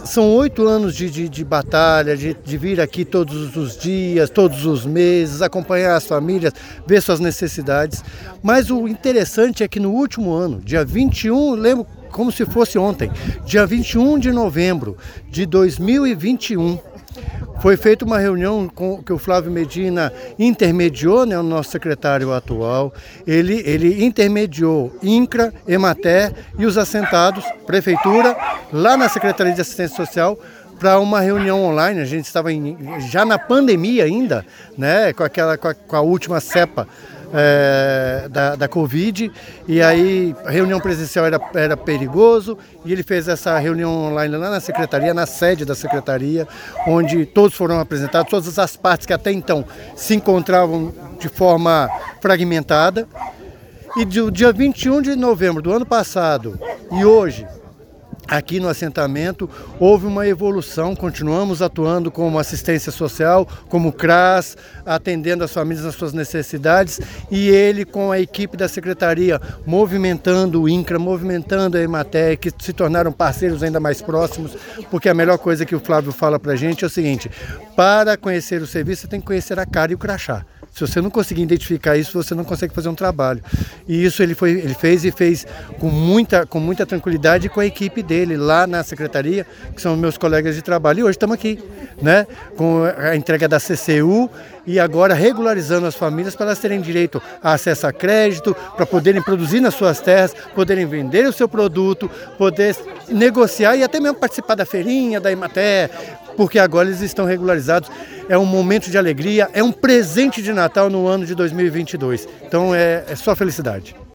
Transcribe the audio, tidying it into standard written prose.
São 8 anos de batalha, de vir aqui todos os dias, todos os meses, acompanhar as famílias, ver suas necessidades. Mas o interessante é que no último ano, dia 21, lembro como se fosse ontem, dia 21 de novembro de 2021, foi feita uma reunião que o Flávio Medina intermediou, né, o nosso secretário atual. Ele intermediou INCRA, EMATER e os assentados, prefeitura, lá na Secretaria de Assistência Social, para uma reunião online. A gente estava já na pandemia ainda, né, com a última cepa da Covid, e aí a reunião presencial era perigoso, e ele fez essa reunião online lá na secretaria, na sede da secretaria, onde todos foram apresentados, todas as partes que até então se encontravam de forma fragmentada. E do dia 21 de novembro do ano passado e hoje, aqui no assentamento, houve uma evolução. Continuamos atuando como assistência social, como CRAS, atendendo as famílias nas suas necessidades, e ele com a equipe da secretaria movimentando o INCRA, movimentando a EMATER, que se tornaram parceiros ainda mais próximos, porque a melhor coisa que o Flávio fala pra gente é o seguinte: para conhecer o serviço, você tem que conhecer a cara e o crachá. Se você não conseguir identificar isso, você não consegue fazer um trabalho. E isso ele fez com muita tranquilidade com a equipe dele lá na secretaria, que são meus colegas de trabalho. E hoje estamos aqui, né, com a entrega da CCU e agora regularizando as famílias para elas terem direito a acesso a crédito, para poderem produzir nas suas terras, poderem vender o seu produto, poder negociar e até mesmo participar da feirinha, da EMATER, porque agora eles estão regularizados. É um momento de alegria, é um presente de Natal no ano de 2022. Então é só felicidade.